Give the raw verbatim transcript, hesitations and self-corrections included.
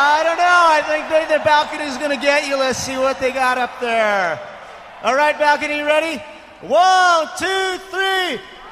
I don't know. I think maybe the balcony's going to get you. Let's see what they got up there. All right, balcony, ready? One, two, three.